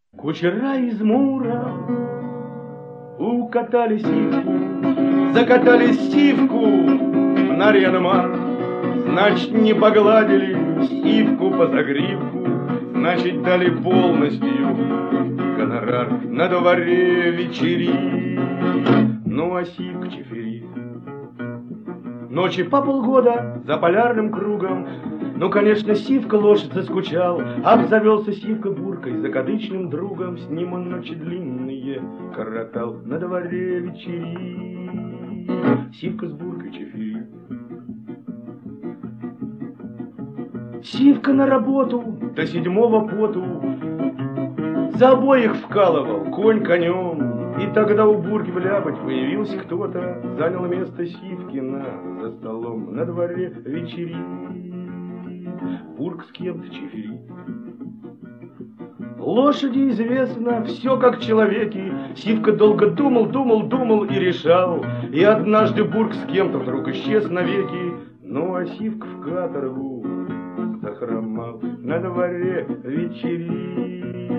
Кучера из Мура укатали сивку, закатали сивку на Ренмар. Значит, не погладили сивку по загривку, значит, дали полностью гонорар. На дворе вечерит, ну а сивка чиферит. Ночи по полгода за полярным кругом. Ну, конечно, сивка лошадь заскучал, обзавелся сивка буркой, закадычным другом. С ним он ночи длинные коротал. На дворе вечерит, сивка с буркой чиферит. Сивка на работу до 7-го поту за обоих вкалывал конь конем. И тогда у бурки в ляпоть появился кто-то, занял место Сивкина за столом. На дворе вечерит, бурк с кем-то чиферит. Лошади известно все как человеки. Сивка долго думал и решал. И однажды бурк с кем-то вдруг исчез навеки. Ну а Сивка в каторгу захромал. На дворе вечерит,